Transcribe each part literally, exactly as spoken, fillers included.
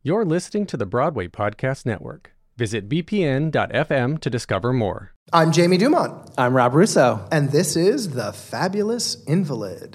You're listening to the Broadway Podcast Network. Visit b p n dot f m to discover more. I'm Jamie Dumont. I'm Rob Russo. And this is The Fabulous Invalid.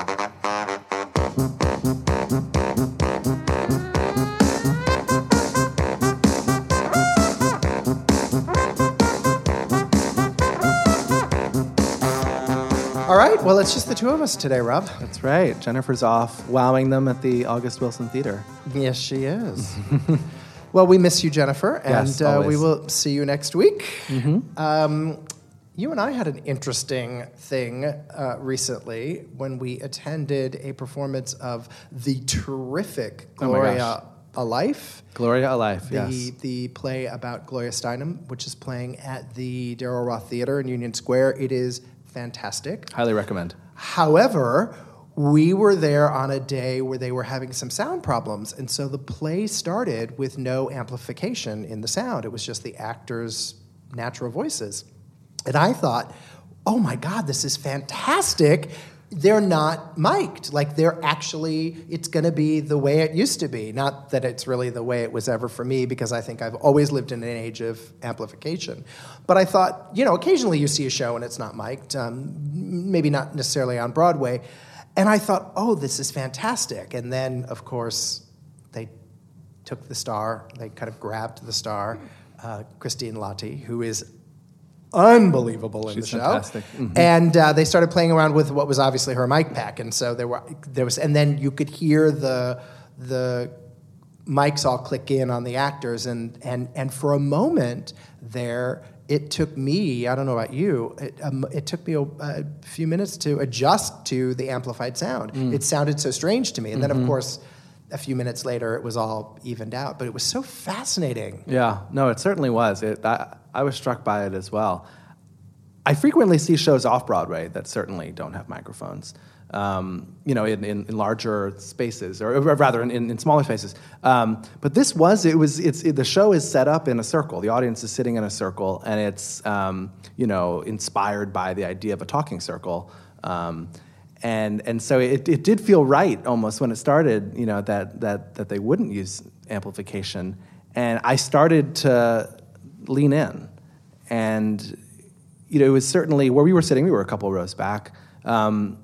All right, well, it's just the two of us today, Rob. That's right. Jennifer's off wowing them at the August Wilson Theater. Yes, she is. Well, we miss you, Jennifer, and Yes, uh, always. we will see you next week. Mm-hmm. Um, you and I had an interesting thing uh, recently when we attended a performance of the terrific Oh my Gloria gosh. A Life. Gloria Alive, The, yes. the play about Gloria Steinem, which is playing at the Darrell Roth Theater in Union Square. It is fantastic. Highly recommend. However, we were there on a day where they were having some sound problems, and so the play started with no amplification in the sound. It was just the actors' natural voices. And I thought, oh my God, this is fantastic. They're not mic'd. Like, they're actually, it's going to be the way it used to be. Not that it's really the way it was ever for me, because I think I've always lived in an age of amplification. But I thought, you know, occasionally you see a show and it's not mic'd, um, maybe not necessarily on Broadway. And I thought, oh, this is fantastic. And then, of course, they took the star, they kind of grabbed the star, uh, Christine Lottie, who is unbelievable in She's the show. fantastic. Mm-hmm. And uh, they started playing around with what was obviously her mic pack, and so there were there was, and then you could hear the the mics all click in on the actors, and and and for a moment there, it took me, I don't know about you, it, um, it took me a, a few minutes to adjust to the amplified sound. Mm. It sounded so strange to me, and Mm-hmm. then of course, a few minutes later, it was all evened out. But it was so fascinating. Yeah, no, it certainly was. It, I, I was struck by it as well. I frequently see shows off-Broadway that certainly don't have microphones, um, you know, in, in, in larger spaces, or, or rather in, in, in smaller spaces. Um, but this was, it was, it's, it, the show is set up in a circle. The audience is sitting in a circle, and it's, um, you know, inspired by the idea of a talking circle. Um, And and so it, it did feel right almost when it started, you know, that, that that they wouldn't use amplification. And I started to lean in. And, you know, it was certainly, where we were sitting, we were a couple rows back, um,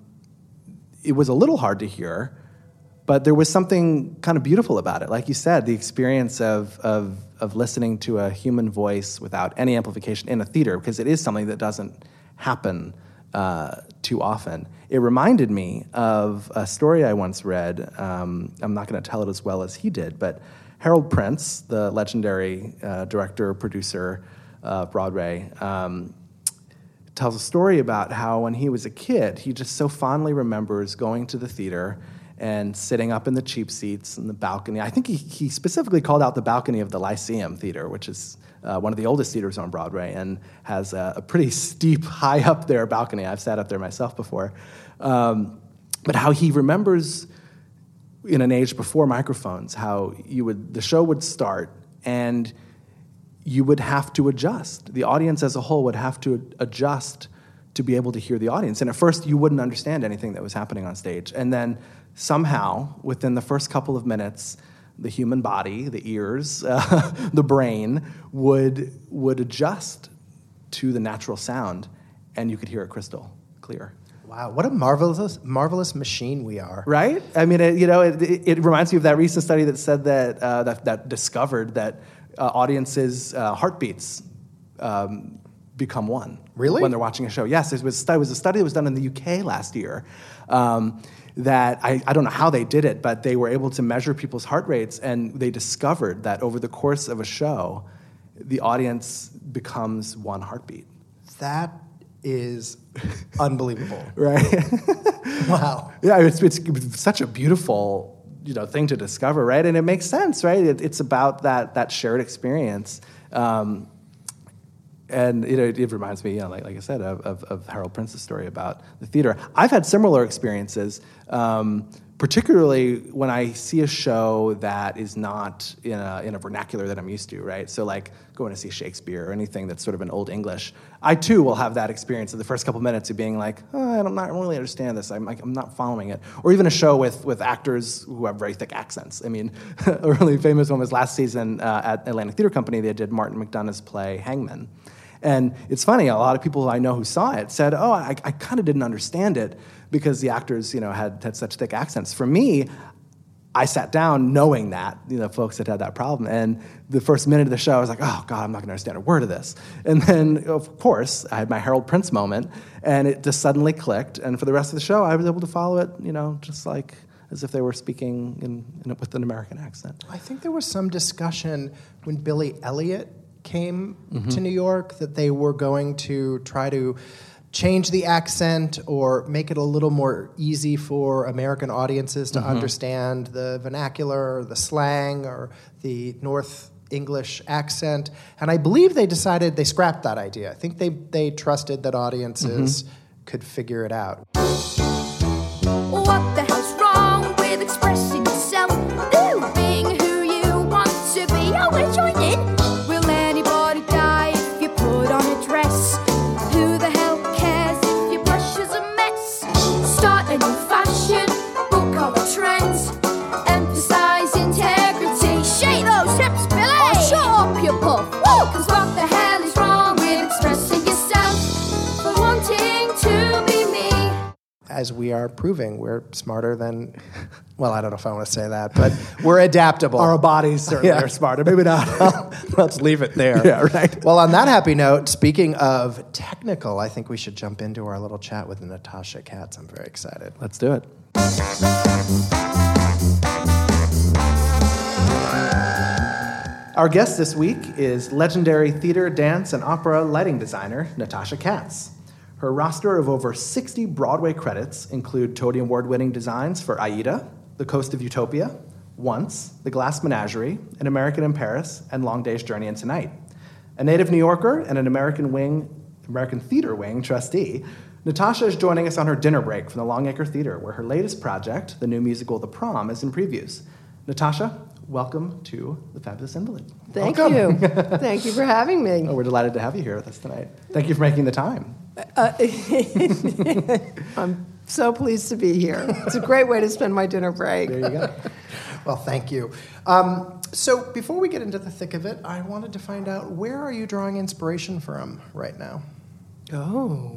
it was a little hard to hear, but there was something kind of beautiful about it. Like you said, the experience of of of listening to a human voice without any amplification in a theater, because it is something that doesn't happen uh, too often. It reminded me of a story I once read. Um, I'm not going to tell it as well as he did, but Harold Prince, the legendary uh, director, producer of Broadway, um, tells a story about how when he was a kid, he just so fondly remembers going to the theater and sitting up in the cheap seats in the balcony. I think he, he specifically called out the balcony of the Lyceum Theater, which is uh, one of the oldest theaters on Broadway and has a, a pretty steep, high up there balcony. I've sat up there myself before. Um, but how he remembers in an age before microphones, how you would the show would start and you would have to adjust. The audience as a whole would have to adjust to be able to hear the audience. And at first, you wouldn't understand anything that was happening on stage. And then somehow, within the first couple of minutes, the human body, the ears, uh, the brain would would adjust to the natural sound, and you could hear it crystal clear. Wow, what a marvelous, marvelous machine we are. Right? I mean, it, you know, it, it, it reminds me of that recent study that said that uh, that, that discovered that uh, audiences' uh, heartbeats um, become one. Really? When they're watching a show. Yes, it was, it was a study that was done in the U K last year. Um, that I, I don't know how they did it, but they were able to measure people's heart rates, and they discovered that over the course of a show, the audience becomes one heartbeat. That is unbelievable. Right? Wow. Yeah, it's, it's it's such a beautiful, you know, thing to discover, right? And it makes sense, right? It, it's about that that shared experience. Um, and you know, it, it reminds me, you know, like, like I said, of, of, of Harold Prince's story about the theater. I've had similar experiences, um, particularly when I see a show that is not in a, in a vernacular that I'm used to, right? So like going to see Shakespeare or anything that's sort of in Old English, I too will have that experience of the first couple minutes of being like, oh, I don't, not really understand this. I'm, like, I'm not following it. Or even a show with, with actors who have very thick accents. I mean, a really famous one was last season uh, at Atlantic Theatre Company. They did Martin McDonagh's play Hangman. And it's funny, a lot of people I know who saw it said, oh, I, I kind of didn't understand it because the actors, you know, had, had such thick accents. For me, I sat down knowing that, you know, folks had had that problem. And the first minute of the show, I was like, oh, God, I'm not going to understand a word of this. And then, of course, I had my Harold Prince moment, and it just suddenly clicked. And for the rest of the show, I was able to follow it, you know, just like as if they were speaking in, in, with an American accent. I think there was some discussion when Billy Elliot came mm-hmm. to New York that they were going to try to change the accent or make it a little more easy for American audiences to mm-hmm. understand the vernacular, or the slang, or the North English accent. And I believe they decided they scrapped that idea. I think they, they trusted that audiences mm-hmm. could figure it out. What the hell's wrong with expressing yourself? Ooh, being who you want to be. Oh, we'll join in. Will anybody die if you put on a dress? Who the hell cares if your brush is a mess? Start a new fashion, book all the trends. Emphasize integrity. Shake those hips, Billy! Oh, shut up, you puff. Woo! Cause what the hell is wrong with expressing yourself? For wanting to be me. As we are proving, we're smarter than, well, I don't know if I want to say that, but we're adaptable. Our bodies certainly Yeah. are smarter. Maybe not. Let's leave it there. Yeah, right. Well, on that happy note, speaking of technical, I think we should jump into our little chat with Natasha Katz. I'm very excited. Let's do it. Our guest this week is legendary theater, dance, and opera lighting designer Natasha Katz. Her roster of over sixty Broadway credits include Tony Award-winning designs for Aida, The Coast of Utopia, Once, The Glass Menagerie, An American in Paris, and Long Day's Journey into Night. A native New Yorker and an American Wing, American Theater Wing trustee, Natasha is joining us on her dinner break from the Longacre Theater, where her latest project, the new musical The Prom, is in previews. Natasha, welcome to The Fabulous Invalid. Thank Welcome. you. Thank you for having me. Oh, we're delighted to have you here with us tonight. Thank you for making the time. Uh, I'm so pleased to be here. It's a great way to spend my dinner break. There you go. Well, thank you. Um, so before we get into the thick of it, I wanted to find out, where are you drawing inspiration from right now? Oh.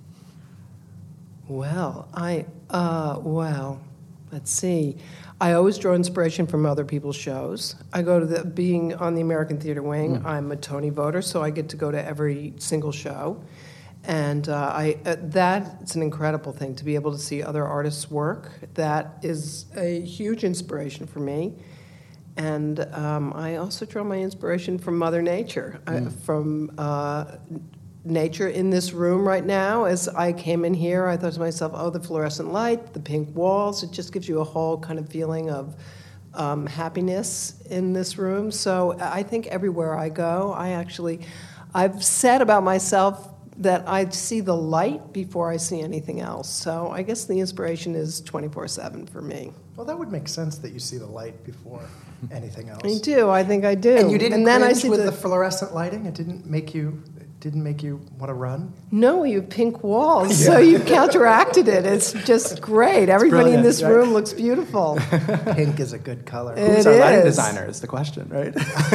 Well, I, uh, well, let's see. I always draw inspiration from other people's shows. I go to the, being on the American Theater Wing, mm. I'm a Tony voter, so I get to go to every single show. And uh, I uh, that's an incredible thing, to be able to see other artists' work. That is a huge inspiration for me. And um, I also draw my inspiration from Mother Nature, mm. I, from uh, nature in this room right now. As I came in here, I thought to myself, oh, the fluorescent light, the pink walls, it just gives you a whole kind of feeling of um, happiness in this room. So I think everywhere I go, I actually, I've said about myself that I see the light before I see anything else. So I guess the inspiration is twenty-four seven for me. Well, that would make sense that you see the light before anything else. I do. I think I do. And you didn't and then cringe I see with the, the fluorescent lighting? It didn't make you it didn't make you want to run? No, you have pink walls, so you counteracted it. It's just great. Everybody in this right? room looks beautiful. Pink is a good color. It Who's our lighting is. designer is the question, right?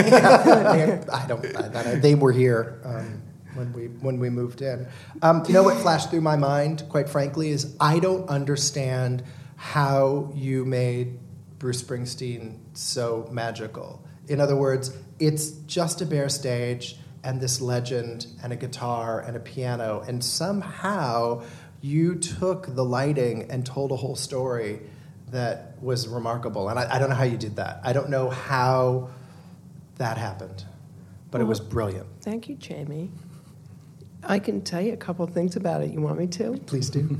I don't. I, I, they were here um, when we when we moved in. Um, you know what flashed through my mind, quite frankly, is I don't understand how you made Bruce Springsteen so magical. In other words, it's just a bare stage and this legend and a guitar and a piano, and somehow you took the lighting and told a whole story that was remarkable. And I, I don't know how you did that. I don't know how that happened, but well, it was brilliant. Thank you, Jamie. I can tell you a couple of things about it. You want me to? Please do.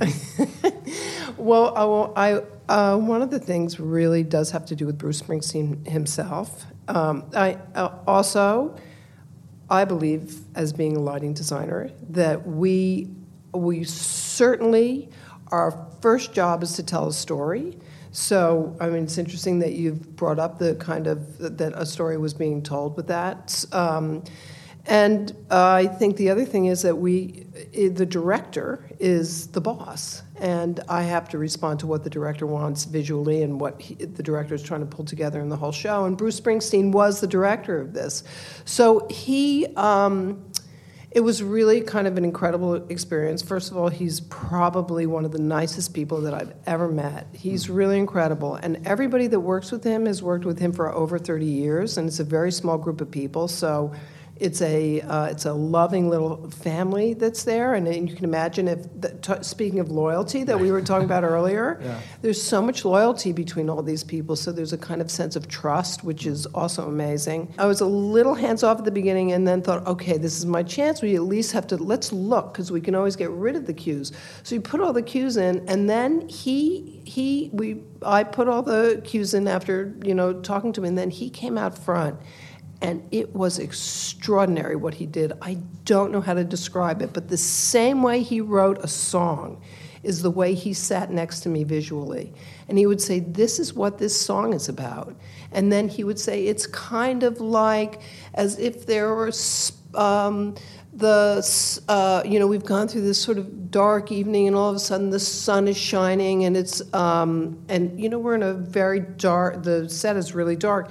Well, I, will, I uh, one of the things really does have to do with Bruce Springsteen himself. Um, I uh, also, I believe, as being a lighting designer, that we we certainly, our first job is to tell a story. So, I mean, it's interesting that you've brought up the kind of, that a story was being told with that. Um, and uh, I think the other thing is that we, the director is the boss. And I have to respond to what the director wants visually and what he, the director is trying to pull together in the whole show. And Bruce Springsteen was the director of this. So he... Um, It was really kind of an incredible experience. First of all, he's probably one of the nicest people that I've ever met. He's really incredible. And everybody that works with him has worked with him for over thirty years, and it's a very small group of people. So it's a uh, it's a loving little family that's there. And, and you can imagine if, the, t- speaking of loyalty that we were talking about earlier, yeah. There's so much loyalty between all these people. So there's a kind of sense of trust, which is also amazing. I was a little hands-off at the beginning and then thought, okay, this is my chance. We at least have to, let's look, because we can always get rid of the cues. So you put all the cues in, and then he, he, we, I put all the cues in after, you know, talking to him, and then he came out front. And it was extraordinary what he did. I don't know how to describe it, but the same way he wrote a song is the way he sat next to me visually. And he would say, this is what this song is about. And then he would say, it's kind of like as if there were um, the, uh, you know, we've gone through this sort of dark evening and all of a sudden the sun is shining and it's, um, and you know, we're in a very dark, the set is really dark.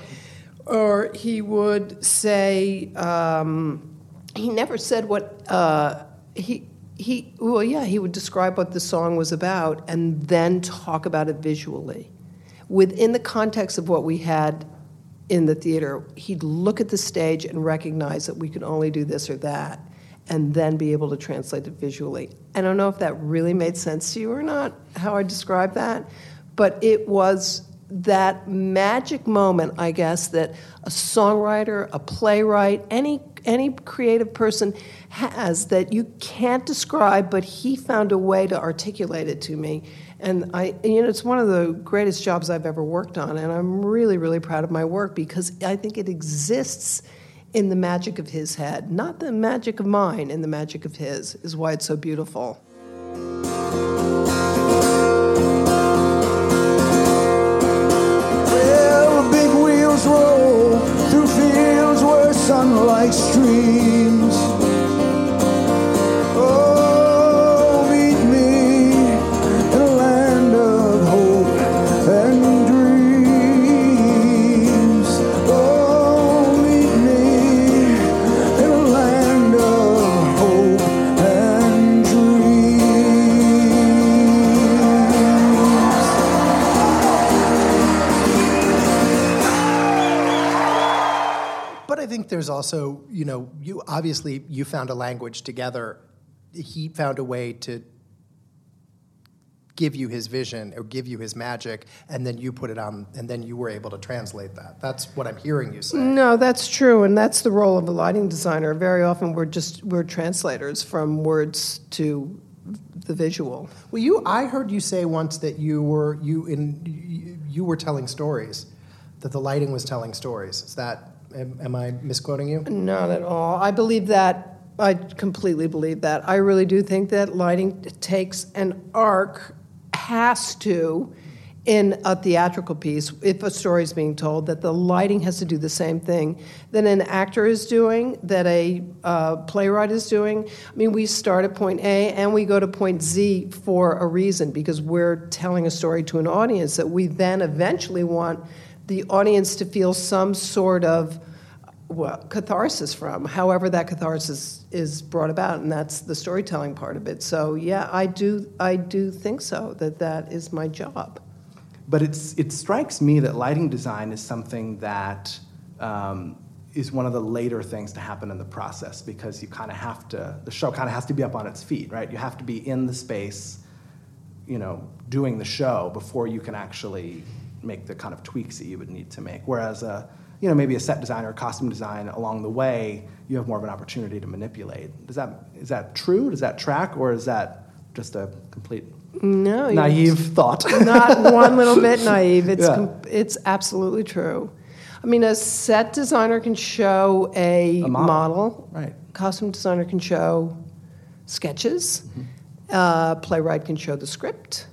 Or he would say, um, he never said what, uh, he, he, well, yeah, he would describe what the song was about and then talk about it visually. Within the context of what we had in the theater, he'd look at the stage and recognize that we could only do this or that and then be able to translate it visually. I don't know if that really made sense to you or not, how I described that, but it was that magic moment, I guess, that a songwriter, a playwright, any any creative person has that you can't describe, but he found a way to articulate it to me. And I, you know, it's one of the greatest jobs I've ever worked on, and I'm really, really proud of my work because I think it exists in the magic of his head, not the magic of mine, in the magic of his, is why it's so beautiful. Roll through fields where sunlight streams. Oh, meet me in a land of hope and dreams. Oh, meet me in a land of hope and I think there's also, you know, you obviously you found a language together. He found a way to give you his vision or give you his magic, and then you put it on, and then you were able to translate that. That's what I'm hearing you say. No, that's true, and that's the role of a lighting designer. Very often we're just we're translators from words to the visual. Well, you I heard you say once that you were you in you, you were telling stories, that the lighting was telling stories. Is that Am, am I misquoting you? Not at all. I believe that. I completely believe that. I really do think that lighting takes an arc, has to, in a theatrical piece, if a story is being told, that the lighting has to do the same thing that an actor is doing, that a uh, playwright is doing. I mean, we start at point A and we go to point Z for a reason, because we're telling a story to an audience that we then eventually want the audience to feel some sort of well, catharsis from, however that catharsis is brought about, and that's the storytelling part of it. So yeah, I do I do think so, that that is my job. But it's it strikes me that lighting design is something that um, is one of the later things to happen in the process, because you kind of have to, the show kind of has to be up on its feet, right? You have to be in the space, you know, doing the show before you can actually make the kind of tweaks that you would need to make. Whereas, a, you know, maybe a set design or costume design along the way, you have more of an opportunity to manipulate. Does that is that true? Does that track, or is that just a complete no naive thought? Not one little bit naive. It's yeah. com- it's absolutely true. I mean, a set designer can show a, a model. model. Right. Costume designer can show sketches. Mm-hmm. Uh, playwright can show the script.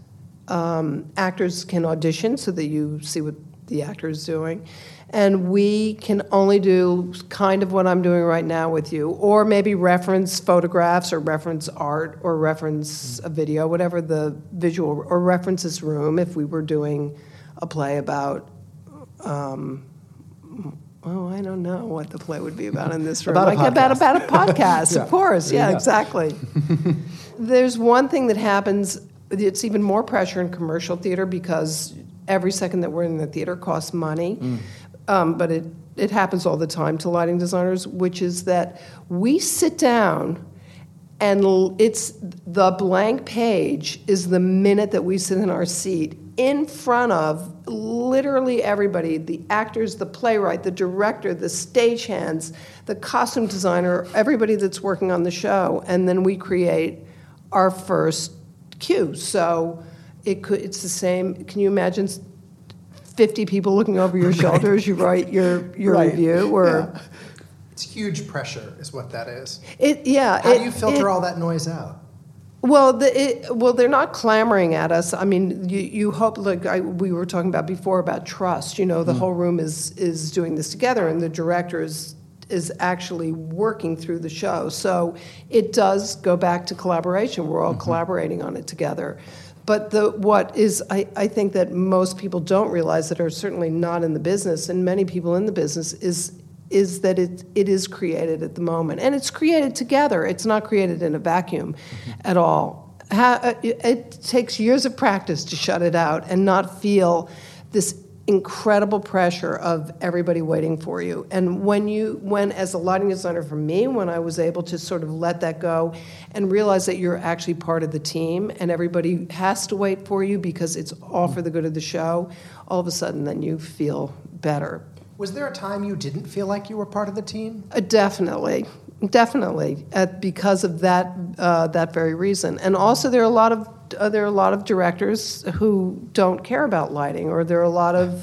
um, actors can audition so that you see what the actor is doing. And we can only do kind of what I'm doing right now with you, or maybe reference photographs or reference art or reference a video, whatever the visual, or reference this room if we were doing a play about, um, oh, I don't know what the play would be about in this room. About a like about, podcast. about a podcast, Yeah. of course. There Yeah, you go. exactly. There's one thing that happens, it's even more pressure in commercial theater because every second that we're in the theater costs money. Mm. Um, but it, it happens all the time to lighting designers, which is that we sit down and l- it's the blank page is the minute that we sit in our seat in front of literally everybody, the actors, the playwright, the director, the stagehands, the costume designer, everybody that's working on the show, and then we create our first cue. So it could, it's the same, can you imagine fifty people looking over your shoulder as you write your, your Right. review? Or Yeah. It's huge pressure, is what that is. it, yeah. How it- do you filter it- all that noise out? Well, the, it, well, they're not clamoring at us. I mean, you, you hope, like I, we were talking about before, about trust. You know, the whole room is is doing this together, and the director is is actually working through the show. So it does go back to collaboration. We're all mm-hmm. collaborating on it together. But the what is, I, I think that most people don't realize that are certainly not in the business, and many people in the business, is is that it it is created at the moment. And it's created together. It's not created in a vacuum mm-hmm. at all. Ha, it, it takes years of practice to shut it out and not feel this incredible pressure of everybody waiting for you. And when you, when as a lighting designer for me, when I was able to sort of let that go and realize that you're actually part of the team and everybody has to wait for you because it's all for the good of the show, all of a sudden then you feel better. Was there a time you didn't feel like you were part of the team? Uh, definitely, definitely, uh, because of that uh, that very reason. And also, there are a lot of uh, there are a lot of directors who don't care about lighting, or there are a lot of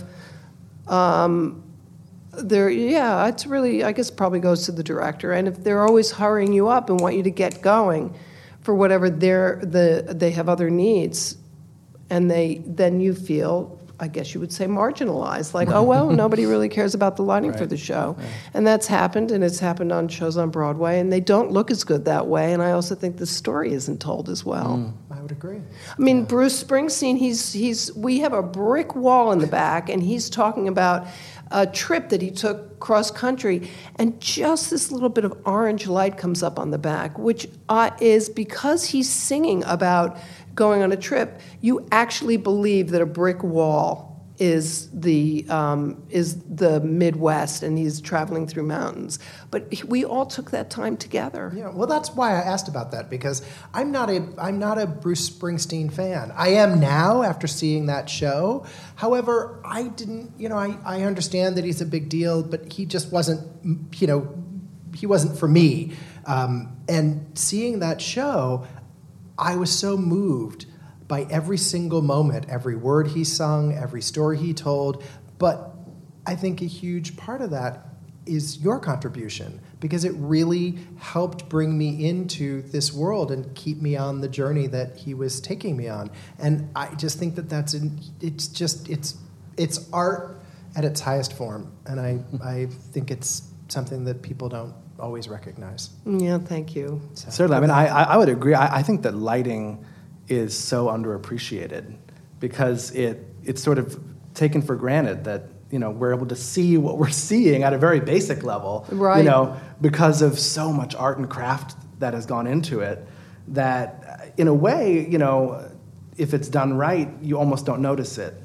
um, there. Yeah, it's really, I guess, probably goes to the director. And if they're always hurrying you up and want you to get going for whatever they're the they have other needs, and they then you feel, I guess you would say, marginalized. Like, oh, well, nobody really cares about the lighting Right. for the show. Right. And that's happened, and it's happened on shows on Broadway, and they don't look as good that way, and I also think the story isn't told as well. Mm. I would agree. I mean, Bruce Springsteen, he's, he's, we have a brick wall in the back, and he's talking about a trip that he took cross-country, and just this little bit of orange light comes up on the back, which uh, is because he's singing about going on a trip, you actually believe that a brick wall is the um, is the Midwest, and he's traveling through mountains. But we all took that time together. Yeah, well, that's why I asked about that, because I'm not a I'm not a Bruce Springsteen fan. I am now after seeing that show. However, I didn't. You know, I, I understand that he's a big deal, but he just wasn't. You know, he wasn't for me. Um, and seeing that show, I was so moved by every single moment, every word he sung, every story he told. But I think a huge part of that is your contribution, because it really helped bring me into this world and keep me on the journey that he was taking me on. And I just think that that's an, it's just it's it's art at its highest form, and I I think it's something that people don't always recognize. Yeah, thank you. So, Certainly. I mean, I, I would agree. I, I think that lighting is so underappreciated because it it's sort of taken for granted that, you know, we're able to see what we're seeing at a very basic level. Right. You know, because of so much art and craft that has gone into it, that in a way, you know, if it's done right, you almost don't notice it.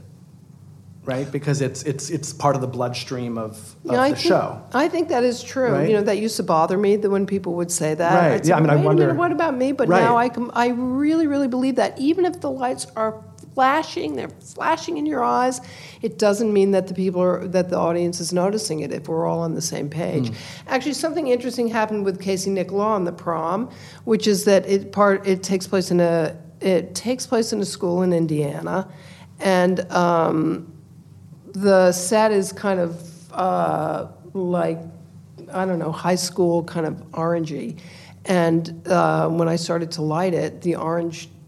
Right, because it's it's it's part of the bloodstream of, of You know, I the think, show. I think that is true. Right? You know, that used to bother me that when people would say that. Right. I'd say, Yeah, I mean, I Wait a wonder- minute, what about me? But Right. now I can, I really, really believe that even if the lights are flashing, they're flashing in your eyes, it doesn't mean that the people are that the audience is noticing it if we're all on the same page. Mm. Actually, something interesting happened with Casey Nicholaw on The Prom, which is that it part it takes place in a it takes place in a school in Indiana, and. Um, The set is kind of uh, like, I don't know, high school kind of orangey. And uh, when I started to light it, the orange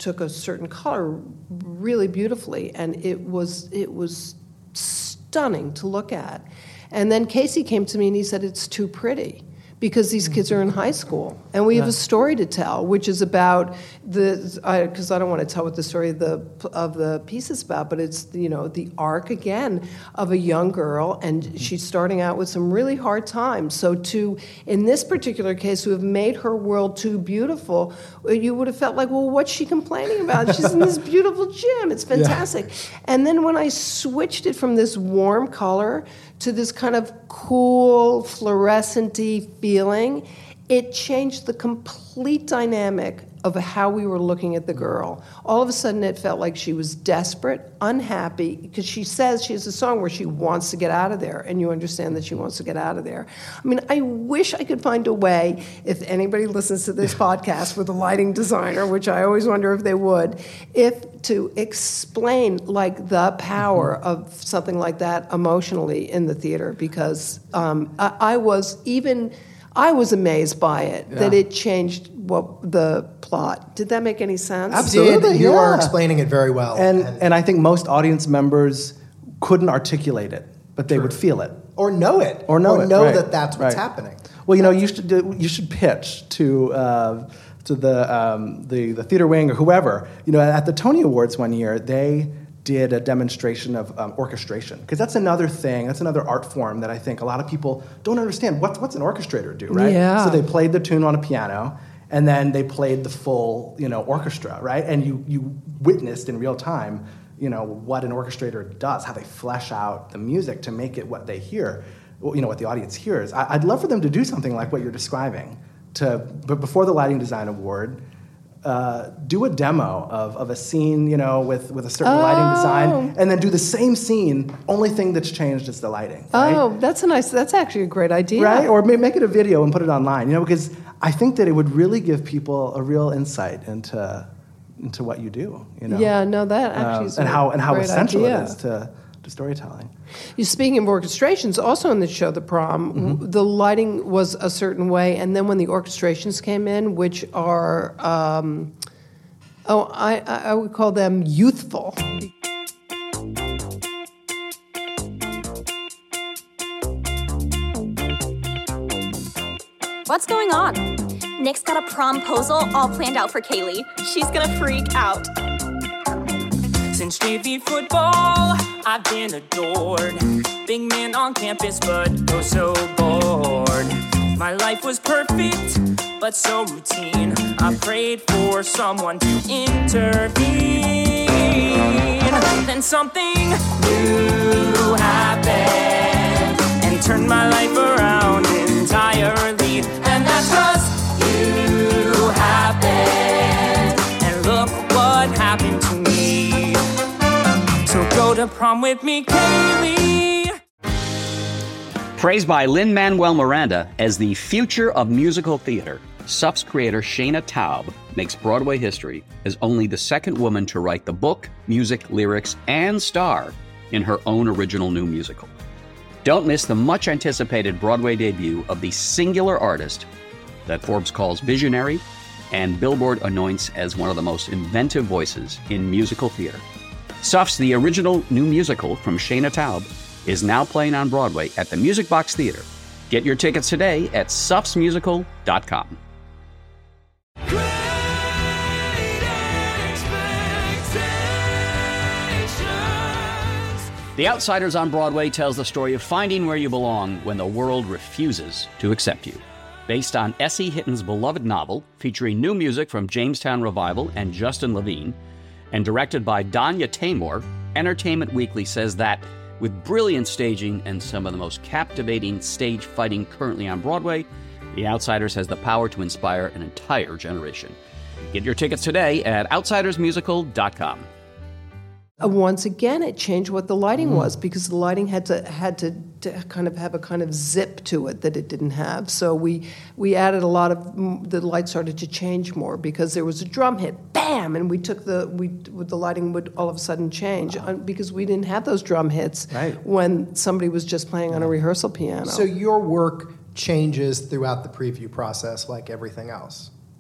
took a certain color really beautifully, and it was it was stunning to look at. And then Casey came to me and he said, it's too pretty, because these kids are in high school, and we have a story to tell, which is about the, because I, I don't want to tell what the story of the of the piece is about, but it's, you know, the arc again of a young girl, and she's starting out with some really hard times. So to, in this particular case, to have made her world too beautiful, you would have felt like, well, what's she complaining about? She's in this beautiful gym. It's fantastic. Yeah. And then when I switched it from this warm color to this kind of cool, fluorescent-y feeling, it changed the complete dynamic of how we were looking at the girl. All of a sudden, it felt like she was desperate, unhappy, because she says, she has a song where she wants to get out of there, and you understand that she wants to get out of there. I mean, I wish I could find a way, if anybody listens to this podcast with a lighting designer, which I always wonder if they would, if to explain, like, the power mm-hmm. of something like that emotionally in the theater, because um, I, I was even... I was amazed by it, yeah. that it changed what the plot. Did that make any sense? Absolutely, You yeah. are explaining it very well. And, and and I think most audience members couldn't articulate it, but they True. would feel it. Or know it. Or know or it, know right. that that's what's right. happening. Well, you know, you should do, you should pitch to uh, to the, um, the the theater wing or whoever. You know, at the Tony Awards one year, they did a demonstration of um, orchestration, because that's another thing, that's another art form that I think a lot of people don't understand. What, what's an orchestrator do, right? Yeah. So they played the tune on a piano, and then they played the full, you know, orchestra, right? And you you witnessed in real time, you know, what an orchestrator does, how they flesh out the music to make it what they hear, you know, what the audience hears. I, I'd love for them to do something like what you're describing, to, but before the Lighting Design Award, Uh, do a demo of, of a scene, you know, with, with a certain oh. lighting design, and then do the same scene. Only thing that's changed is the lighting. Right? Oh, that's a nice. That's actually a great idea. Right? Or make it a video and put it online. You know, because I think that it would really give people a real insight into into what you do. You know. Yeah. No, that actually um, is and a how and how great essential idea. it is to to storytelling. You speaking of orchestrations, also in the show, The Prom, Mm-hmm. the lighting was a certain way, and then when the orchestrations came in, which are. Um, Oh, I, I would call them youthful. What's going on? Nick's got a promposal all planned out for Kaylee. She's gonna freak out. Since J V football, I've been adored. Big man on campus, but oh so bored. My life was perfect, but so routine. I prayed for someone to intervene. Then something new happened and turned my life around entirely. And that's 'cause you happened. And look what happened to me. So go to prom with me, Kaylee. Praised by Lin-Manuel Miranda as the future of musical theater, S U F's creator Shana Taub makes Broadway history as only the second woman to write the book, music, lyrics, and star in her own original new musical. Don't miss the much-anticipated Broadway debut of the singular artist that Forbes calls visionary and Billboard anoints as one of the most inventive voices in musical theater. S U F's The Original New Musical from Shana Taub is now playing on Broadway at the Music Box Theater. Get your tickets today at sufs musical dot com. The Outsiders on Broadway tells the story of finding where you belong when the world refuses to accept you. Based on Essie Hitton's beloved novel, featuring new music from Jamestown Revival and Justin Levine, and directed by Danya Taymor, Entertainment Weekly says that with brilliant staging and some of the most captivating stage fighting currently on Broadway, The Outsiders has the power to inspire an entire generation. Get your tickets today at outsiders musical dot com. Uh, once again, it changed what the lighting mm. was, because the lighting had to had to, to kind of have a kind of zip to it that it didn't have. So we we added a lot of the light started to change more because there was a drum hit, bam, and we took the we the lighting would all of a sudden change wow. because we didn't have those drum hits right. when somebody was just playing on a rehearsal piano. So your work changes throughout the preview process, like everything else.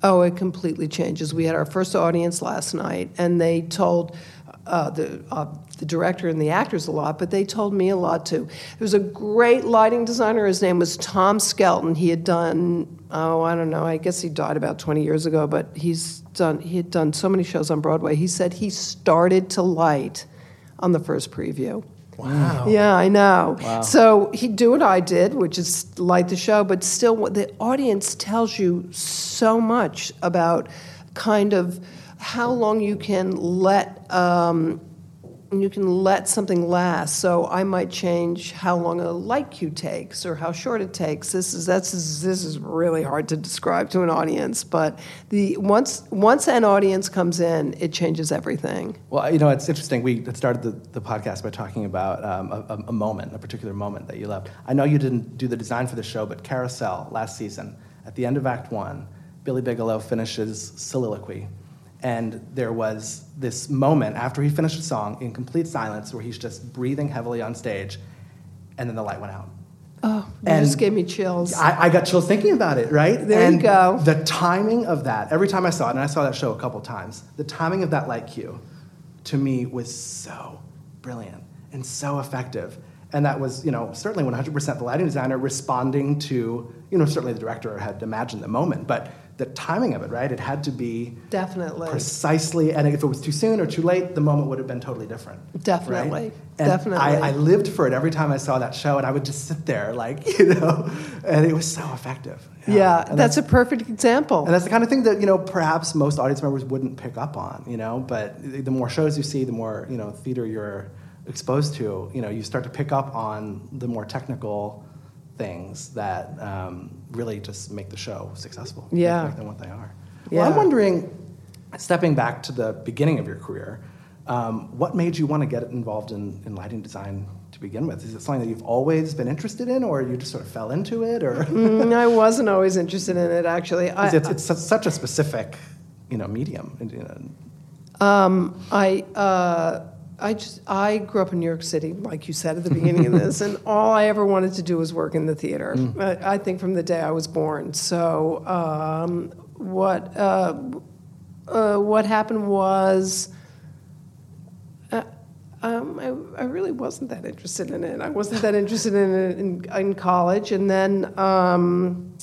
Oh, it completely changes. We had our first audience last night, and they told uh, the uh, the director and the actors a lot, but they told me a lot too. There was a great lighting designer. His name was Tom Skelton. He had done, oh, I don't know, I guess he died about twenty years ago, but he's done. He had done so many shows on Broadway. He said he started to light on the first preview. Wow. Yeah, I know. Wow. So he'd do what I did, which is light the show, but still what the audience tells you so much about kind of how long you can let um, you can let something last. So I might change how long a light cue takes or how short it takes. This is that's this is really hard to describe to an audience, but the once once an audience comes in, it changes everything. Well, you know, it's interesting. We started the, the podcast by talking about um, a, a moment, a particular moment that you loved. I know you didn't do the design for the show, but Carousel last season, at the end of Act One, Billy Bigelow finishes soliloquy. And there was this moment after he finished the song in complete silence where he's just breathing heavily on stage, and then the light went out. Oh, you And just gave me chills. I, I got chills thinking about it, right? There and you go. The timing of that, every time I saw it, and I saw that show a couple times, the timing of that light cue, to me, was so brilliant and so effective. And that was, you know, certainly one hundred percent the lighting designer responding to, you know, certainly the director had imagined the moment, but the timing of it, right? It had to be Definitely. precisely, and if it was too soon or too late, the moment would have been totally different. Definitely. Right? And Definitely. I, I lived for it every time I saw that show, and I would just sit there, like, you know, and it was so effective. Yeah, And that's, a perfect example. And that's the kind of thing that, you know, perhaps most audience members wouldn't pick up on, you know, but the more shows you see, the more, you know, theater you're exposed to, you know, you start to pick up on the more technical things that um, really just make the show successful. Yeah. Make them what they are. Yeah. Well, I'm wondering, stepping back to the beginning of your career, um, what made you want to get involved in, in lighting design to begin with? Is it something that you've always been interested in, or you just sort of fell into it, or? mm, I wasn't always interested in it, actually. I, it's, it's su- such a specific, you know, medium. You know. Um, I, uh, I just I grew up in New York City, like you said at the beginning of this, and all I ever wanted to do was work in the theater. Mm. I, I think from the day I was born. So um, what uh, uh, what happened was. Uh, Um, I, I really wasn't that interested in it. I wasn't that interested in it in, in college. And then um,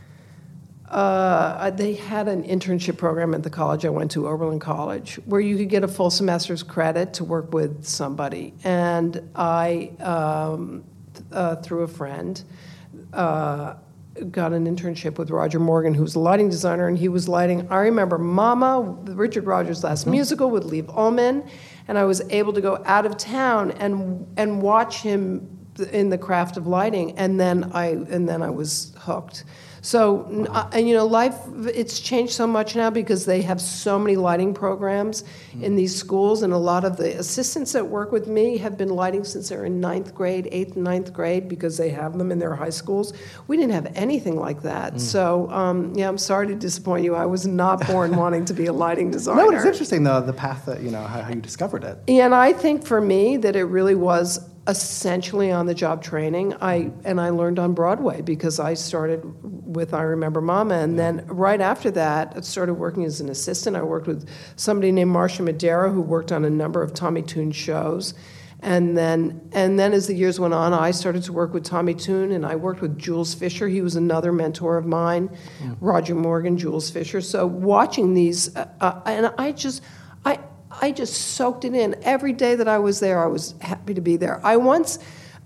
uh, they had an internship program at the college I went to, Oberlin College, where you could get a full semester's credit to work with somebody. And I, um, uh, through a friend, uh, got an internship with Roger Morgan, who's a lighting designer, and he was lighting, I remember Mama, Richard Rodgers' last mm-hmm. musical with Liv Ullmann, and I was able to go out of town and and watch him in the craft of lighting, and then I and then I was hooked. So, wow. and you know, life, it's changed so much now because they have so many lighting programs mm. in these schools, and a lot of the assistants that work with me have been lighting since they're in ninth grade, eighth and ninth grade, because they have them in their high schools. We didn't have anything like that. Mm. So, um, yeah, I'm sorry to disappoint you. I was not born wanting to be a lighting designer. No, it's interesting, though, the path that, you know, how, how you discovered it. And I think for me that it really was essentially on-the-job training. I and I learned on Broadway because I started with I Remember Mama, and then right after that, I started working as an assistant. I worked with somebody named Marcia Madera, who worked on a number of Tommy Tune shows, and then and then as the years went on, I started to work with Tommy Tune, and I worked with Jules Fisher. He was another mentor of mine, yeah. Roger Morgan, Jules Fisher. So watching these, uh, uh, and I just, I. I just soaked it in. Every day that I was there, I was happy to be there. I once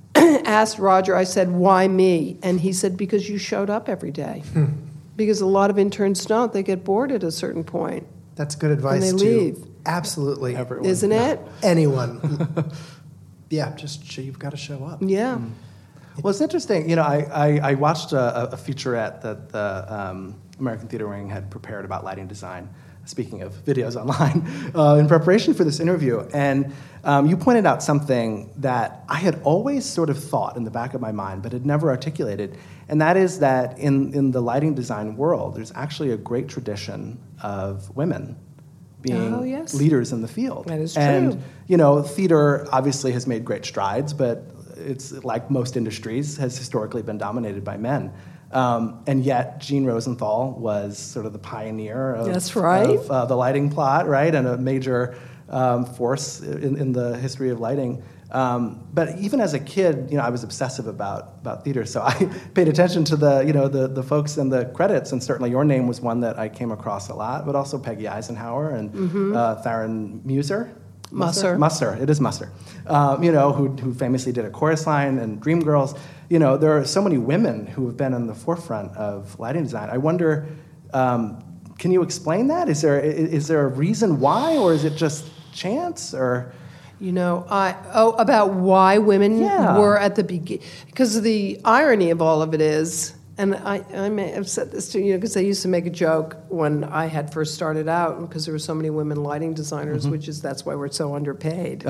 asked Roger, I said, why me? And he said, because you showed up every day. Hmm. Because a lot of interns don't. They get bored at a certain point. That's good advice, and they too. leave. Absolutely. Everyone. Isn't it? Anyone. Yeah, just you've got to show up. Yeah. Mm. Well, it's interesting. You know, I, I, I watched a, a featurette that the um, American Theater Wing had prepared about lighting design. Speaking of videos online, uh, in preparation for this interview. And um, you pointed out something that I had always sort of thought in the back of my mind, but had never articulated. And that is that in, in the lighting design world, there's actually a great tradition of women being oh, yes. leaders in the field. That is true. And, you know, theater obviously has made great strides, but it's, like most industries, has historically been dominated by men. Um, and yet, Gene Rosenthal was sort of the pioneer of, That's right. of uh, the lighting plot, right, and a major um, force in, in the history of lighting. Um, but even as a kid, you know, I was obsessive about about theater, so I paid attention to the, you know, the the folks in the credits, and certainly your name was one that I came across a lot. But also Peggy Eisenhower and mm-hmm. uh, Theron Muser. Musser. Musser. It is Musser. Um, you know, who who famously did A Chorus Line and Dreamgirls. You know, there are so many women who have been on the forefront of lighting design. I wonder, um, can you explain that? Is there is there a reason why, or is it just chance, or? You know, I oh about why women Yeah. were at the beginning, because the irony of all of it is, and I, I may have said this to you because I used to make a joke when I had first started out, because there were so many women lighting designers, Mm-hmm. which is that's why we're so underpaid.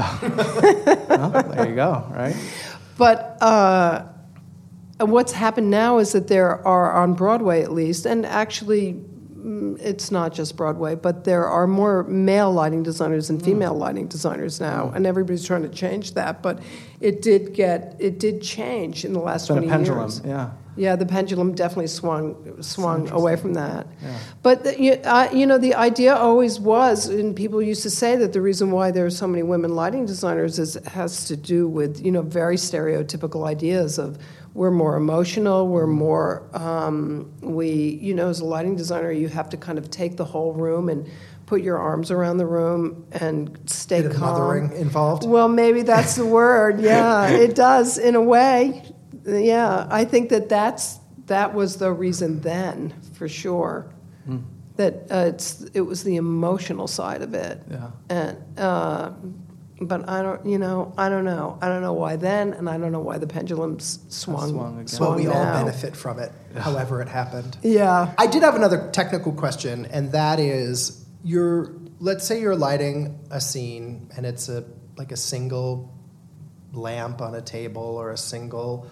Well, there you go, right? But uh, what's happened now is that there are, on Broadway at least, and actually mm, it's not just Broadway, but there are more male lighting designers than female lighting designers now, and everybody's trying to change that. But it did get, it did change in the last It's been a twenty pendulum, years. yeah. Yeah, the pendulum definitely swung swung away from that. But the, you, uh, you know, the idea always was, and people used to say that the reason why there are so many women lighting designers is has to do with, you know, very stereotypical ideas of we're more emotional, we're more um, we, you know, as a lighting designer, you have to kind of take the whole room and put your arms around the room and stay Bit of calm. mothering involved? Well, maybe that's the word. Yeah, it does in a way. Yeah, I think that that's that was the reason then, for sure. Mm. That uh, it's it was the emotional side of it. Yeah. And uh, but I don't, you know, I don't know. I don't know why then, and I don't know why the pendulums swung. swung again. swung Well, we all now. benefit from it, however it happened. Yeah. I did have another technical question, and that is, you're let's say you're lighting a scene, and it's a like a single lamp on a table or a single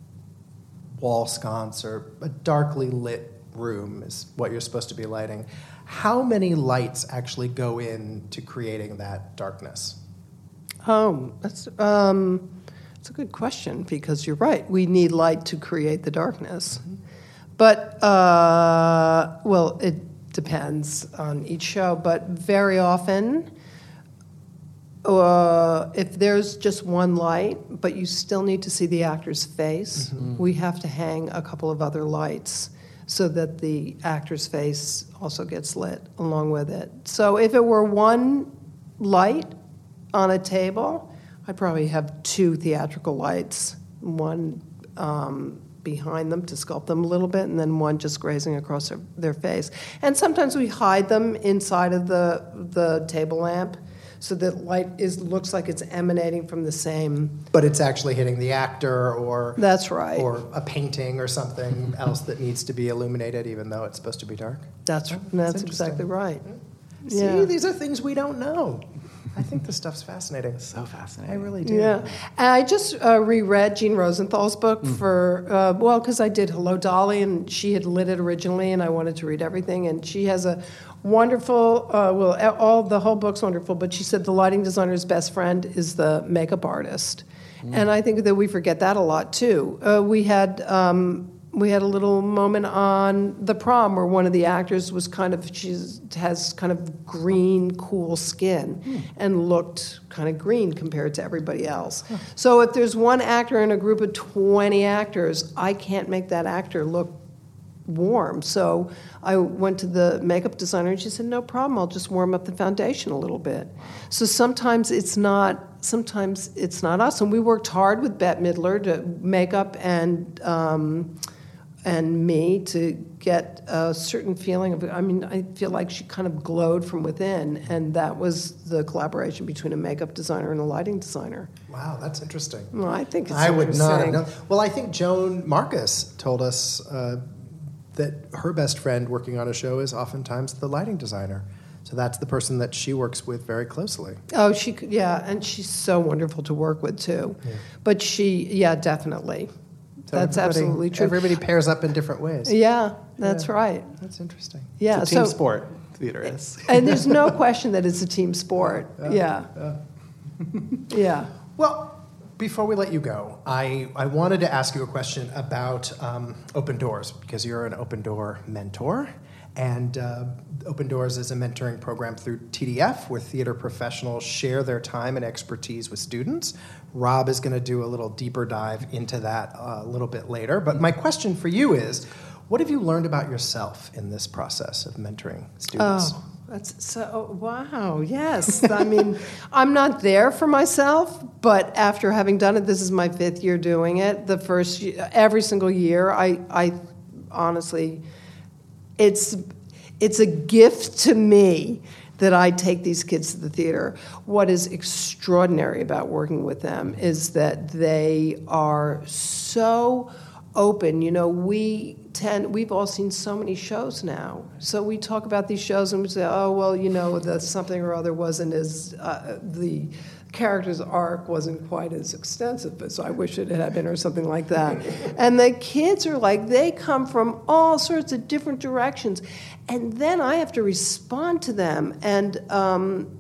wall sconce or a darkly lit room is what you're supposed to be lighting. How many lights actually go into creating that darkness? Oh, that's um, that's a good question, because you're right. We need light to create the darkness. But, uh, well, it depends on each show, but very often, uh, if there's just one light, but you still need to see the actor's face, mm-hmm. we have to hang a couple of other lights so that the actor's face also gets lit along with it. So if it were one light on a table, I'd probably have two theatrical lights, one um, behind them to sculpt them a little bit, and then one just grazing across their, their face. And sometimes we hide them inside of the the table lamp, so that light is looks like it's emanating from the same. But it's actually hitting the actor, or That's right. or a painting or something else that needs to be illuminated, even though it's supposed to be dark. That's Oh, that's, that's exactly interesting. right. See, Yeah. these are things we don't know. I think this stuff's fascinating. So fascinating. I really do. Yeah, and I just uh, reread Jean Rosenthal's book Mm. for uh, well, because I did Hello Dolly, and she had lit it originally, and I wanted to read everything. And she has a wonderful, uh, well, all the whole book's wonderful. But she said the lighting designer's best friend is the makeup artist, mm. and I think that we forget that a lot too. Uh, we had. Um, We had a little moment on The Prom where one of the actors was kind of, she has kind of green, cool skin mm. and looked kind of green compared to everybody else. Huh. So if there's one actor in a group of twenty actors, I can't make that actor look warm. So I went to the makeup designer and she said, no problem, I'll just warm up the foundation a little bit. So sometimes it's not, sometimes it's not us. And we worked hard with Bette Midler to make up and, um, and me to get a certain feeling of, I mean, I feel like she kind of glowed from within, and that was the collaboration between a makeup designer and a lighting designer. Wow, that's interesting. Well, I think it's I would not have interesting. known. Well, I think Joan Marcus told us uh, that her best friend working on a show is oftentimes the lighting designer. So that's the person that she works with very closely. Oh, she could, yeah, and she's so wonderful to work with too. Yeah. But she, yeah, definitely. So that's absolutely true. Everybody pairs up in different ways. Yeah, that's yeah. right. That's interesting. Yeah, it's a team so, sport. Theater is. And there's no question that it's a team sport. Yeah. Yeah. Yeah. Yeah. Well, Before we let you go, I, I wanted to ask you a question about um, Open Doors, because you're an Open Door mentor. And uh, Open Doors is a mentoring program through T D F where theater professionals share their time and expertise with students. Rob is going to do a little deeper dive into that uh, a little bit later. But my question for you is, what have you learned about yourself in this process of mentoring students? Oh, that's so, wow, yes. I mean, I'm not there for myself, but after having done it, this is my fifth year doing it. The first, every single year, I, I honestly, it's, it's a gift to me that I take these kids to the theater. What is extraordinary about working with them is that they are so open. You know, we tend, we've all seen so many shows now. So we talk about these shows and we say, oh, well, you know, the something or other wasn't as, uh, the character's arc wasn't quite as extensive as I wish it had been or something like that. And the kids are like, they come from all sorts of different directions. And then I have to respond to them. And um,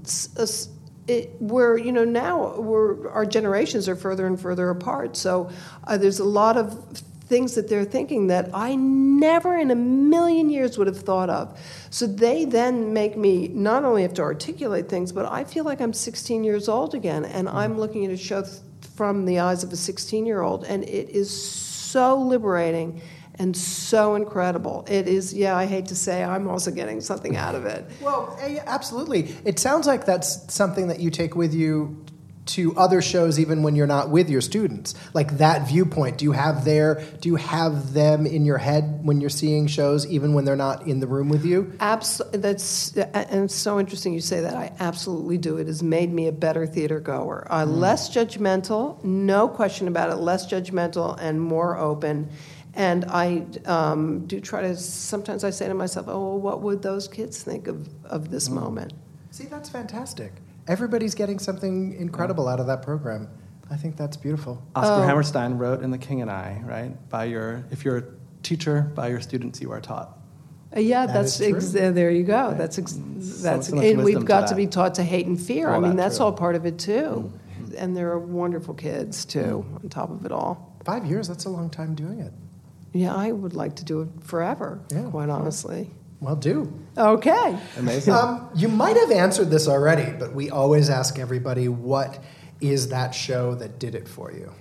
it, we're, you know, now we're, our generations are further and further apart. So uh, there's a lot of things that they're thinking that I never in a million years would have thought of. So they then make me not only have to articulate things, but I feel like I'm sixteen years old again, and I'm looking at a show th- from the eyes of a sixteen-year-old, and it is so liberating and so incredible. It is, yeah, I hate to say I'm also getting something out of it. Well, yeah, absolutely. It sounds like that's something that you take with you to other shows even when you're not with your students. Like that viewpoint, do you have their, do you have them in your head when you're seeing shows even when they're not in the room with you? Absolutely. That's, and it's so interesting you say that. I absolutely do. It has made me a better theater goer. Uh, mm. Less judgmental, no question about it, less judgmental and more open. And I um, do try to, sometimes I say to myself, oh, well, what would those kids think of, of this mm. moment? See, that's fantastic. Everybody's getting something incredible out of that program. I think that's beautiful. Oscar oh. Hammerstein wrote in The King and I, right? By your, if you're a teacher, by your students you are taught. Uh, yeah, that that's ex- uh, there you go. Right. That's ex- that's so, so and we've got to, to be taught to hate and fear. All I mean, that that's true. all part of it too. Mm-hmm. And they're wonderful kids too. Mm-hmm. On top of it all, five years—that's a long time doing it. Yeah, I would like to do it forever. Yeah, quite honestly. Well, do. Okay. Amazing. Um, you might have answered this already, but we always ask everybody, what is that show that did it for you?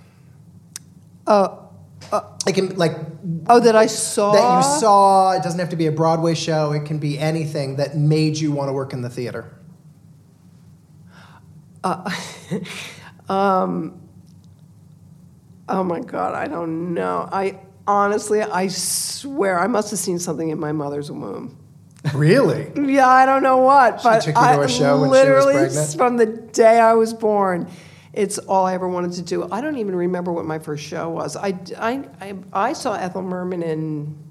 Uh, uh, it can, like... Oh, that I saw? That you saw. It doesn't have to be a Broadway show. It can be anything that made you want to work in the theater. Uh, um, oh, my God, I don't know. I... Honestly, I swear I must have seen something in my mother's womb. Really? Yeah, I don't know what, but she took you to a show when literally she was pregnant? From the day I was born, it's all I ever wanted to do. I don't even remember what my first show was. I, I, I, I saw Ethel Merman in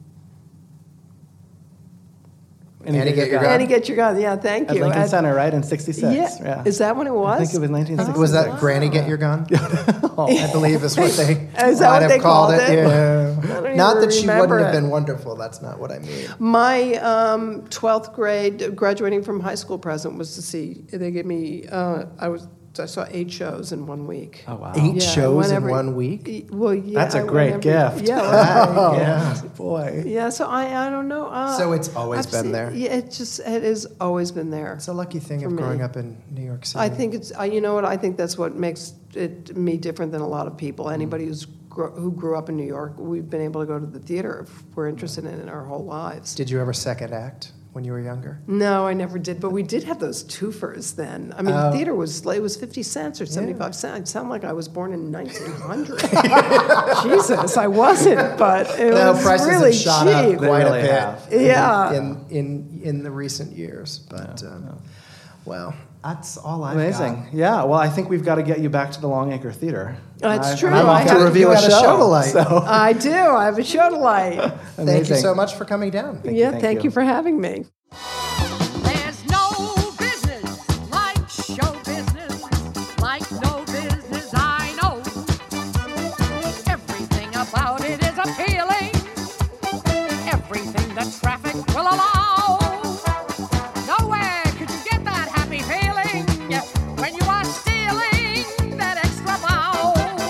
Annie Get Your Gun. Annie Get Your Gun, yeah, thank At you. Lincoln At, Center, right, in sixty-six. Yeah. yeah. Is that when it was? I think it was nineteen sixty-six. Was that Granny Get Your Gun? I believe is what they is that might what have they called, called it. it? Yeah. Not that she wouldn't it. have been wonderful. That's not what I mean. My um, twelfth grade graduating from high school present was to see, they gave me, uh, I was I saw eight shows in one week. Oh, wow. Eight yeah, shows in every, one week? Well, yeah. That's a I great every, gift. Yeah, right. Oh, yeah. Boy. Yeah, so I, I don't know. Uh, So it's always I've been seen, there? Yeah, it just, it has always been there. It's a lucky thing for of me. growing up in New York City. I think it's, I, you know what, I think that's what makes it me different than a lot of people. Anybody who's gro- who grew up in New York, we've been able to go to the theater if we're interested in it our whole lives. Did you ever second act when you were younger? No, I never did, but we did have those twofers then. I mean, Oh. theater was, it was fifty cents or seventy-five cents. I sound like I was born in nineteen hundred. Jesus, I wasn't, but it No, was prices really have shot cheap. up quite really a bit have. in, Yeah. in, in, in the recent years. But, um, no. well, that's all I've Amazing. got. Yeah, well, I think we've got to get you back to the Longacre Theater. That's I, true. I'm I off to have- review you a got a show. show to light. So. I do. I have a show to light. Thank you Amazing. so much for coming down. Thank yeah, you, thank thank you. you for having me. There's no business like show business, like no business I know. Everything about it is appealing, everything that traffic will allow. Nowhere could you get that happy feeling when you are stealing that extra bow.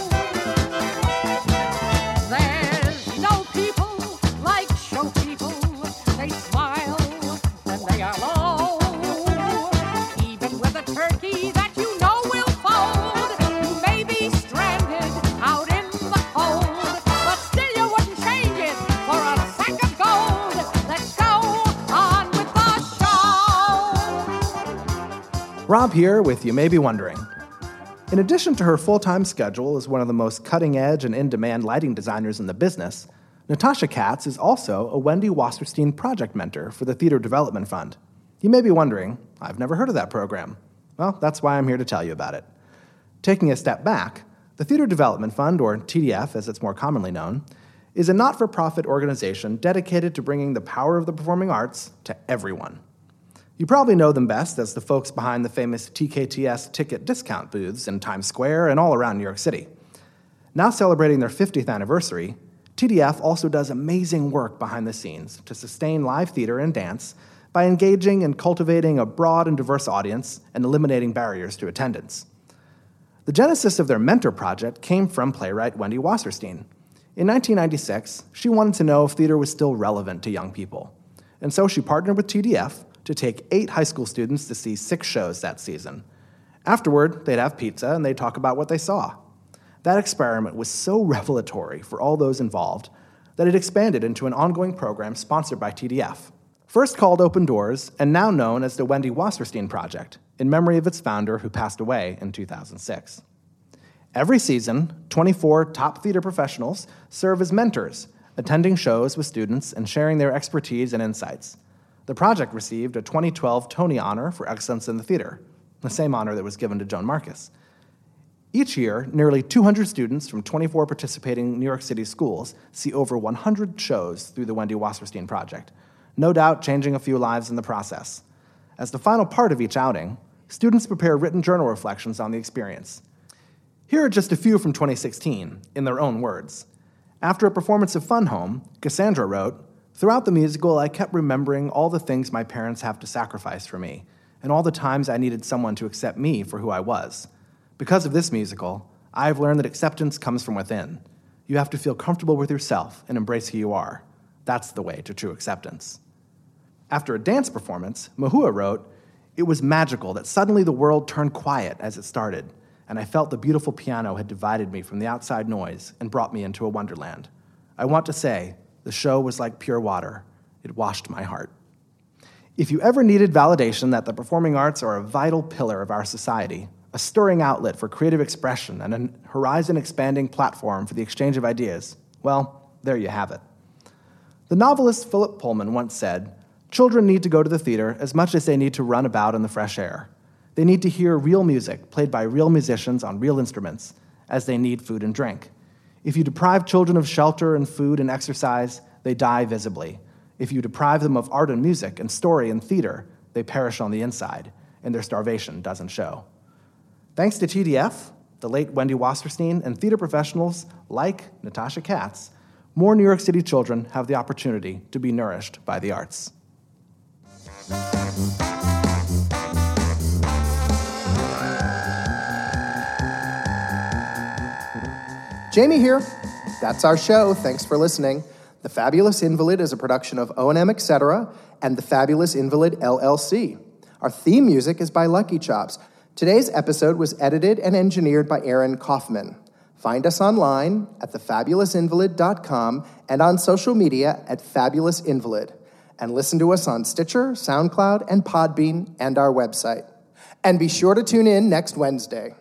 Rob here with You May Be Wondering. In addition to her full-time schedule as one of the most cutting-edge and in-demand lighting designers in the business, Natasha Katz is also a Wendy Wasserstein project mentor for the Theater Development Fund. You may be wondering, I've never heard of that program. Well, that's why I'm here to tell you about it. Taking a step back, the Theater Development Fund, or T D F as it's more commonly known, is a not-for-profit organization dedicated to bringing the power of the performing arts to everyone. You probably know them best as the folks behind the famous T K T S ticket discount booths in Times Square and all around New York City. Now celebrating their fiftieth anniversary, T D F also does amazing work behind the scenes to sustain live theater and dance by engaging and cultivating a broad and diverse audience and eliminating barriers to attendance. The genesis of their mentor project came from playwright Wendy Wasserstein. In nineteen ninety-six, she wanted to know if theater was still relevant to young people, and so she partnered with T D F to take eight high school students to see six shows that season. Afterward, they'd have pizza and they'd talk about what they saw. That experiment was so revelatory for all those involved that it expanded into an ongoing program sponsored by T D F. First called Open Doors, and now known as the Wendy Wasserstein Project, in memory of its founder who passed away in two thousand six. Every season, twenty-four top theater professionals serve as mentors, attending shows with students and sharing their expertise and insights. The project received a twenty twelve Tony Honor for Excellence in the Theater, the same honor that was given to Joan Marcus. Each year, nearly two hundred students from twenty-four participating New York City schools see over one hundred shows through the Wendy Wasserstein Project, no doubt changing a few lives in the process. As the final part of each outing, students prepare written journal reflections on the experience. Here are just a few from twenty sixteen, in their own words. After a performance of Fun Home, Cassandra wrote, "Throughout the musical, I kept remembering all the things my parents have to sacrifice for me, and all the times I needed someone to accept me for who I was. Because of this musical, I have learned that acceptance comes from within. You have to feel comfortable with yourself and embrace who you are. That's the way to true acceptance." After a dance performance, Mahua wrote, "It was magical that suddenly the world turned quiet as it started, and I felt the beautiful piano had divided me from the outside noise and brought me into a wonderland. I want to say, the show was like pure water. It washed my heart." If you ever needed validation that the performing arts are a vital pillar of our society, a stirring outlet for creative expression and a horizon-expanding platform for the exchange of ideas, well, there you have it. The novelist Philip Pullman once said, "Children need to go to the theater as much as they need to run about in the fresh air. They need to hear real music played by real musicians on real instruments, as they need food and drink. If you deprive children of shelter and food and exercise, they die visibly. If you deprive them of art and music and story and theater, they perish on the inside, and their starvation doesn't show." Thanks to T D F, the late Wendy Wasserstein, and theater professionals like Natasha Katz, more New York City children have the opportunity to be nourished by the arts. Jamie here. That's our show. Thanks for listening. The Fabulous Invalid is a production of O and M et cetera and The Fabulous Invalid, L L C. Our theme music is by Lucky Chops. Today's episode was edited and engineered by Aaron Kaufman. Find us online at the fabulous invalid dot com and on social media at Fabulous Invalid. And listen to us on Stitcher, SoundCloud, and Podbean, and our website. And be sure to tune in next Wednesday.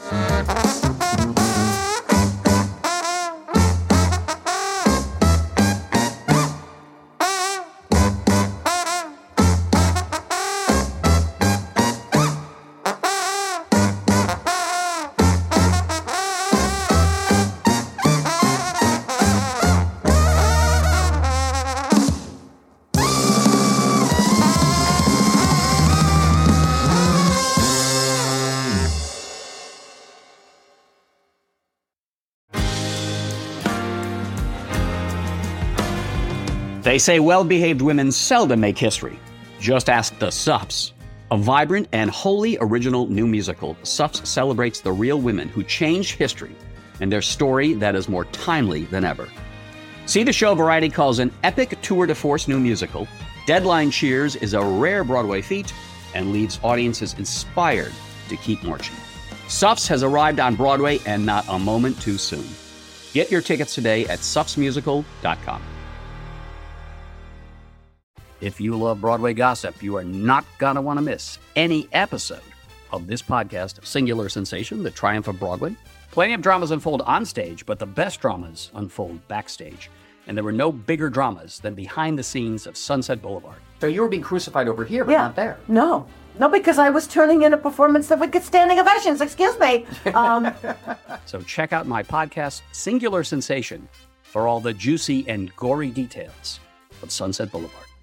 They say well-behaved women seldom make history. Just ask the Sups. A vibrant and wholly original new musical, Sups celebrates the real women who changed history and their story that is more timely than ever. See the show Variety calls an epic tour de force new musical. Deadline cheers is a rare Broadway feat and leaves audiences inspired to keep marching. Sups has arrived on Broadway and not a moment too soon. Get your tickets today at sups musical dot com. If you love Broadway gossip, you are not going to want to miss any episode of this podcast, Singular Sensation, The Triumph of Broadway. Plenty of dramas unfold on stage, but the best dramas unfold backstage. And there were no bigger dramas than behind the scenes of Sunset Boulevard. So you were being crucified over here, but yeah. not there. No. No, because I was turning in a performance that would get standing ovations. Excuse me. Um, so check out my podcast, Singular Sensation, for all the juicy and gory details of Sunset Boulevard.